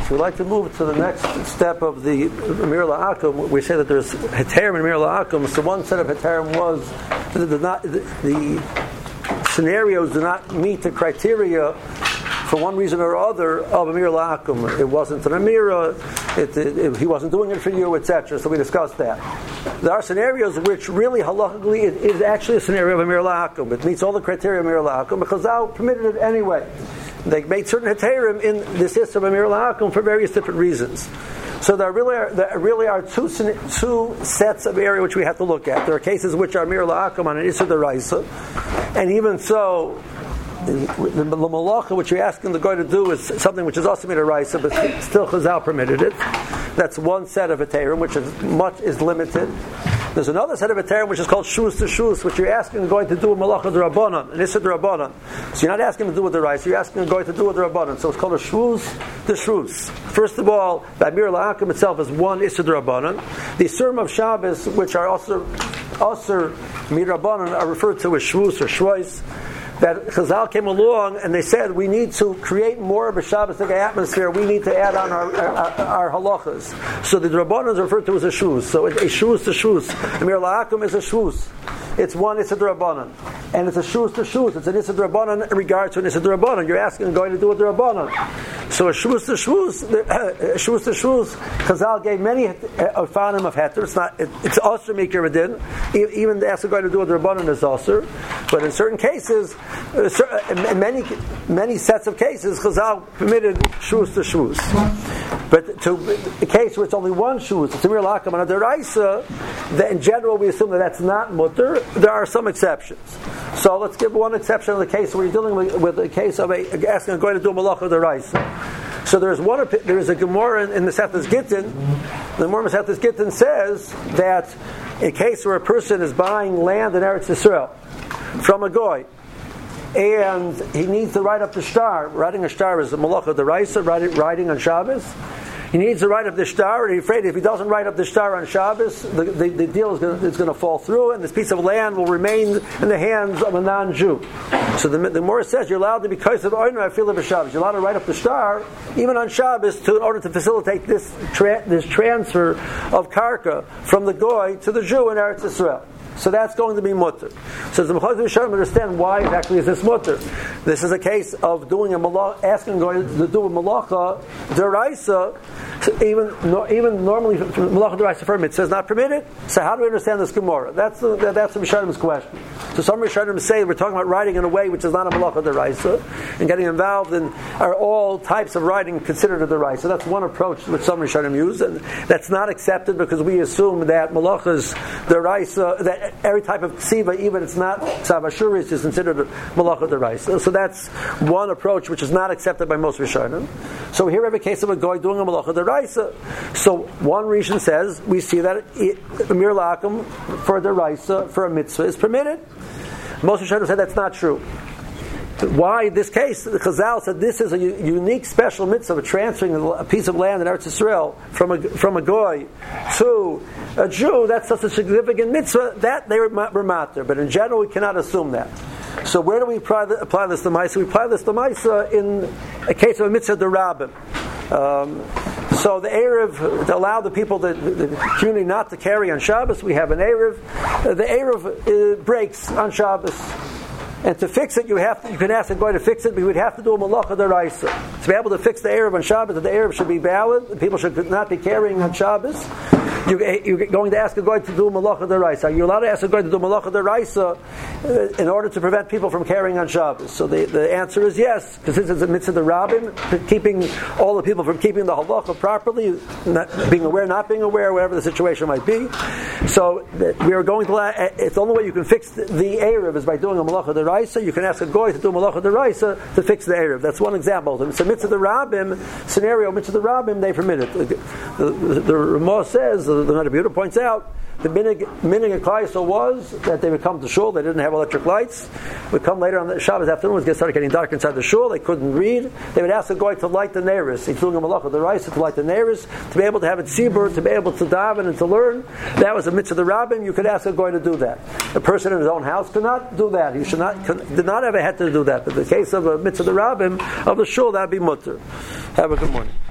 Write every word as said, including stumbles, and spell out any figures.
So we'd like to move to the next step of the Mir La'akum. We say that there's Heterim and Mir La'akum. So one set of Heterim was the, the, not, the, the scenarios do not meet the criteria for one reason or other of a Mir La'akum. It wasn't an Amira, it, it, it, he wasn't doing it for you, et cetera. So we discussed that. There are scenarios which really halachically it is actually a scenario of a Mir La'akum. It meets all the criteria of Mir La'akum because thou permitted it anyway. They made certain heterim in the system of Mir La'akum for various different reasons. So there really are, there really are two two sets of area which we have to look at. There are cases which are Mir La'akum on an Issa D'Oraisa, and even so, the, the, the malacha which you're asking the guy to do is something which is also Mir D'Oraisa, but still Chazal permitted it. That's one set of heterim, which is much is limited. There's another set of heterim which is called shus to shus, which you're asking the guy to do a malacha d'Rabbanan, an issa d'Rabbanan. So you're not asking him to do with the rice, you're asking the guy to do with the Rabbanan. So it's called a shus to shus. First of all, the Mir La'akum itself is one issa d'Rabbanan. The Surim of Shabbos, which are also also Mirabbanan, are referred to as shvus or shvois. That Chazal came along and they said we need to create more of a Shabbos-like atmosphere. We need to add on our our, our halachas. So the Rabbanan is referred to as a shus. So it's a shus to shus. The Mir La'akum is a shus. It's one Issa D'Rabbanan. And it's a shus to shus. It's an Issa D'Rabbanan in regard to an Issa D'Rabbanan. You're asking going to do with the Rabbanan. So a shus to shus, a shus to shus, Chazal gave many ofanim of heter. It's not. It, it's also mikra din. Even the asking going to do with the Rabbanan is also. But in certain cases, in many many sets of cases, Chazal permitted shus to shus. But to the case where it's only one shus, it's a Mir La'akum on a D'Oraisa, that in general we assume that that's not mutter. There are some exceptions. So let's give one exception in the case where you're dealing with, with a case of a, asking a guy to do a malacha D'Oraisa. So there is one. There is a Gemara in, in the Masechtas Gittin. The Gemara Masechtas Gittin says that in a case where a person is buying land in Eretz Yisrael from a goy, and he needs to write up the shtar. Writing a shtar is a malacha d'Oraisa, writing, writing on Shabbos. He needs to write up the shtar, and he's afraid if he doesn't write up the shtar on Shabbos, the, the, the deal is going to fall through, and this piece of land will remain in the hands of a non-Jew. So the, the Gemara says you're allowed to be kosher of oiner afilu b'Shabbos. You're allowed to write up the shtar even on Shabbos to, in order to facilitate this tra- this transfer of karka from the goy to the Jew in Eretz Yisrael. So that's going to be mutter. So the Mechazim Shalom understand why exactly is this mutter. This is a case of doing a malacha, asking going to do a malacha d'Oraisa. Even no, even normally malacha d'Oraisa for mitzvah is not permitted. So how do we understand this Gemara? That's the that's the Rishonim question. So some Rishonim say we're talking about writing in a way which is not a malacha d'Oraisa, and getting involved in are all types of writing considered a d'Oraisa. That's one approach which some Rishonim use, and that's not accepted because we assume that malachas d'Oraisa, that every type of ksiva, even it's not tzav ashuris, is considered a malacha d'Oraisa. So that's one approach which is not accepted by most Rishonim. So here we have a case of a goy doing a malacha d'Oraisa. So one Rishon says we see that it, Mir La'akum for a d'Oraisa for a mitzvah is permitted. Most Rishonim said that's not true. Why this case? The Chazal said this is a u- unique, special mitzvah of transferring a piece of land in Eretz Yisrael from a from a goy to a Jew. That's such a significant mitzvah that they were matter. But in general, we cannot assume that. So where do we apply, the, apply this to Maisa? We apply this to Maisa in a case of a mitzvah d'Rabim. Um, so the Erev, to allow the people, the, the community not to carry on Shabbos, we have an Erev. Uh, the Erev uh, breaks on Shabbos. And to fix it, you have to, you can ask a guy to fix it, but you would have to do a malacha d'Oraisa. To be able to fix the Erev on Shabbos, that the Erev should be valid, the people should not be carrying on Shabbos, you, you're going to ask a guy to do a malacha d'Oraisa. Are you allowed to ask a guy to do a malacha d'Oraisa uh, in order to prevent people from carrying on Shabbos? So the, the answer is yes, because this is a mitzvah d'Rabim, keeping all the people from keeping the halacha properly, not being aware, not being aware, whatever the situation might be. So we are going to, it's the only way you can fix the, the Erev is by doing a malacha d'Oraisa. You can ask a goy to do malacha d'Oraisa to fix the Erev. That's one example. It's a mitzvah d'Rabim scenario. Mitzvah d'Rabim, they permit it. The, the, the Ramah says, the, the Rebbe Yehuda points out, the minig of Klal Yisrael was that they would come to shul. They didn't have electric lights. Would come later on the Shabbos afternoon. It started getting dark inside the shul. They couldn't read. They would ask the goy to light the neiros. He's doing a malacha d'Oraisa to light the neiros, to be able to have it tzibur, to be able to daven and to learn. That was a mitzvah d'Rabim. You could ask a goy to do that. A person in his own house could not do that. He should not could, did not have a heter to do that. But in the case of a mitzvah d'Rabim of the shul, that would be mutter. Have a good morning.